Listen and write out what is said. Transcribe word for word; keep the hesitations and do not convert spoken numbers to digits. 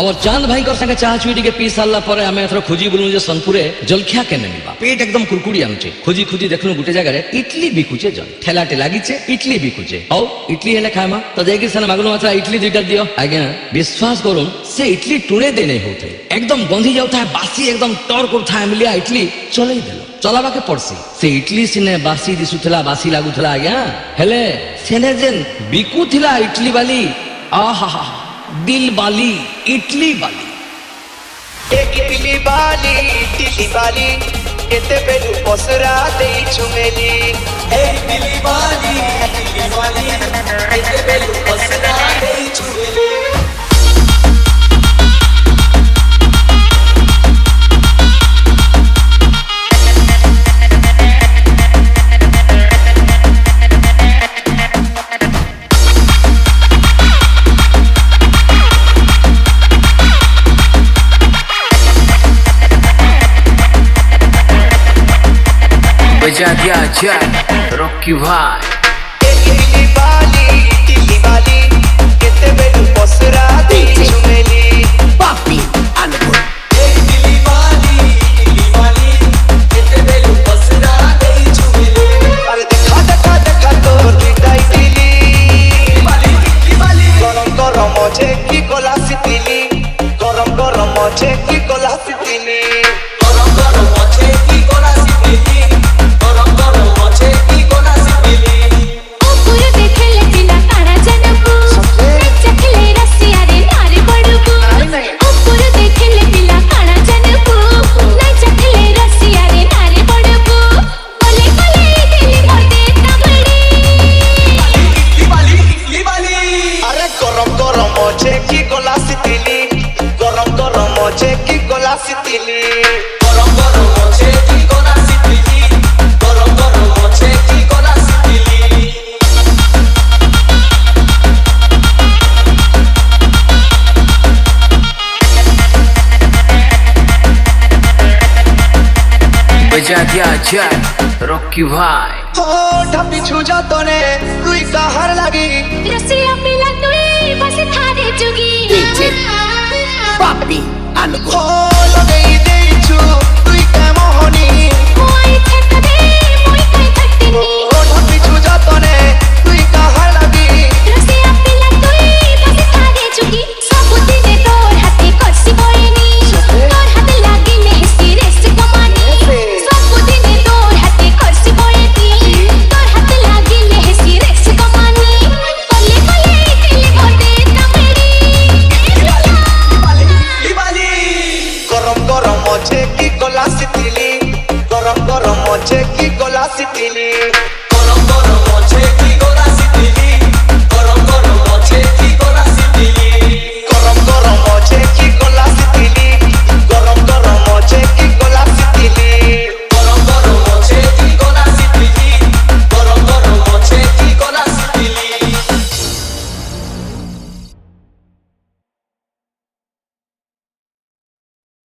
आम चांद भाई संगे चाह चुई के पी सारा पर आम एथर खोजी बुलू जे सोनपुरे जलखिया के निबा पेट एकदम कुरकुड़ी आनुचे खोजी खोजी देखनु गुटे जगह रे इडली बिकुचे जन ठेलाटे लागिचे इडली बिकुचे औ इडली हेले खामा तो जाइके सने मागनु मात्रा इडली दुइटा दियो आज्ञा विश्वास करूं से इडली टुणे दे नहीं होते एकदम गंधी जाउता है बासी एकदम टोर करता है मिलिया इडली चलई देलो चलाबा के पड़सी से इडली सिने बासी दिसुथला बासी लागुथला आज्ञा हेले सेने जेन बिकुथला इडली वाली आहा दिल वाली इडली वाली एक इडली वाली इडली वाली केते बेलु पसरा देई चुमेली एक इडली वाली इडली वाली केते बेलु पसरा देई चुमेली बजा दिया जय रॉकी भाई एक इडली वाली इडली वाली केते बेलु पसरा देई चुमेली पापी अनगुण एक इडली वाली इडली वाली केते बेलु पसरा देई चुमेली अरे देखा देखा देखा तोर दुइटा इडली वाली इडली वाली गरम गरम मजे की गला सितिली गरम गरम मजे की गला सितिली गरम गरम मजे की गला सितिली बजा दिया जय रॉकी भाई हो ढापी छुजा तोने रुई कहर लागी रसिया मिला तुई बस थारे जुगी डीजे पापी अनगुण हो लगई देई छु रुई के मोहनी मोई छक दे मोई कई छटनी हो ढापी छुजा तोने रुई कहर लागी रसिया मिला तुई बस थारे जुगी सब दिने तोर हाथे करसी बोएनी तोर हाथ लागी ने सिरेस कमानी सब दिने तोर हाथे करसी बोएनी तोर हाथ लागी ने सिरेस कमानी कले कले दिल भोटे तमेरी गरम गरम मजे की गला सितिली गरम गरम मजे की गला सितिली गरम गरम मजे की